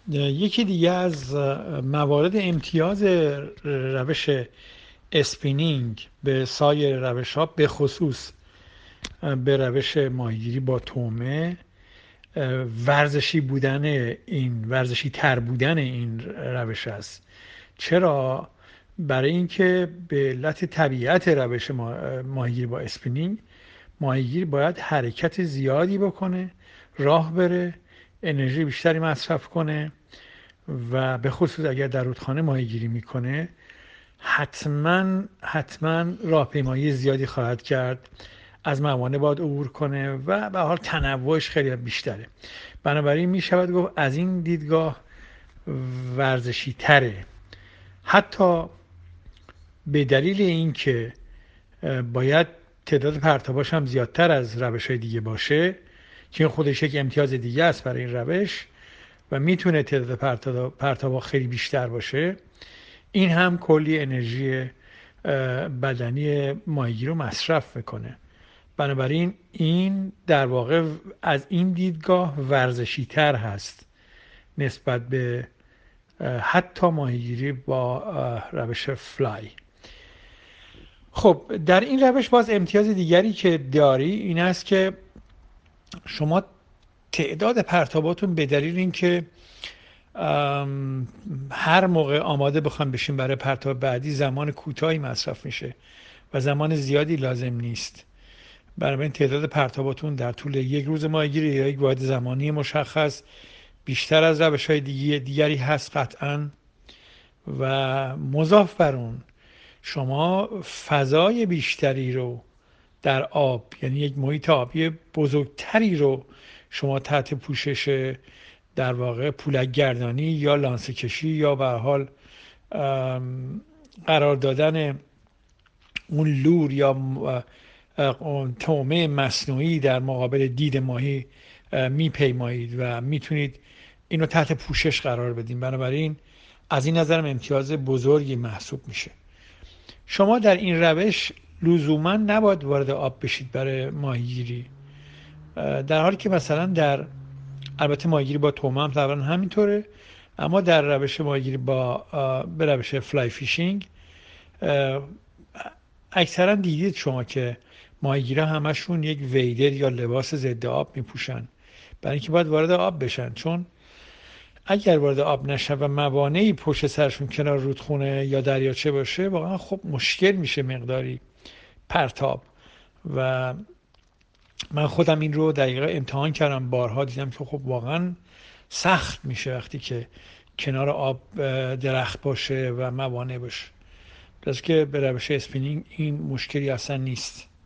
یکی دیگه از موارد امتیاز روش اسپینینگ به سایر روش ها، به خصوص به روش ماهیگیری با طعمه، ورزشی تر بودن این روش است. چرا؟ برای اینکه به علت طبیعت روش ماهیگیری با اسپینینگ، ماهیگیر باید حرکت زیادی بکنه، راه بره، انرژی بیشتری مصرف کنه و به خصوص اگر در رودخانه ماهیگیری میکنه حتما راهپیمایی زیادی خواهد کرد، از موانع باید عبور کنه و به حال تنوعش خیلی بیشتره. بنابراین می شود گفت از این دیدگاه ورزشی تره، حتی به دلیل اینکه باید تعداد پرتاباش هم زیادتر از روش‌های دیگه باشه که این خودش یک امتیاز دیگه است برای این روش و میتونه تعداد پرتابا خیلی بیشتر باشه. این هم کلی انرژی بدنی ماهیگیر رو مصرف میکنه. بنابراین این در واقع از این دیدگاه ورزشی تر هست نسبت به حتی ماهیگیری با روش فلای. خب در این روش باز امتیاز دیگری که داری این است که شما تعداد پرتاباتون به دلیل اینکه هر موقع آماده بخوام بشین برای پرتاب بعدی زمان کوتاهی مصرف میشه و زمان زیادی لازم نیست. بنابراین تعداد پرتاباتون در طول یک روز ماهیگیری یا یک واحد زمانی مشخص بیشتر از روش‌های دیگری هست قطعاً. و مضاف بر اون شما فضای بیشتری رو در آب، یعنی یک محیط آبی بزرگتری رو شما تحت پوشش در واقع پولک گردانی یا لانسه کشی یا به حال قرار دادن اون لور یا طعمه مصنوعی در مقابل دید ماهی میپیمایید و میتونید اینو تحت پوشش قرار بدین. بنابراین از این نظرم امتیاز بزرگی محسوب میشه. شما در این روش لزوما نباید وارد آب بشید برای ماهیگیری، در حالی که مثلا البته ماهیگیری با طعمه هم طبعا همینطوره، اما در روش ماهیگیری به روش فلای فیشینگ اکثرا دیدید شما که ماهیگیرها همشون یک ویدر یا لباس ضد آب میپوشن، برای اینکه باید وارد آب بشن. چون اگر وارد آب نشن و موانعی پشت سرشون کنار رودخونه یا دریاچه باشه، واقعا خب مشکل میشه مقداری پرتاب. و من خودم این رو دقیقا امتحان کردم، بارها دیدم که خب واقعا سخت میشه وقتی که کنار آب درخت باشه و موانع باشه. پس که به روش اسپینینگ این مشکلی اصلا نیست.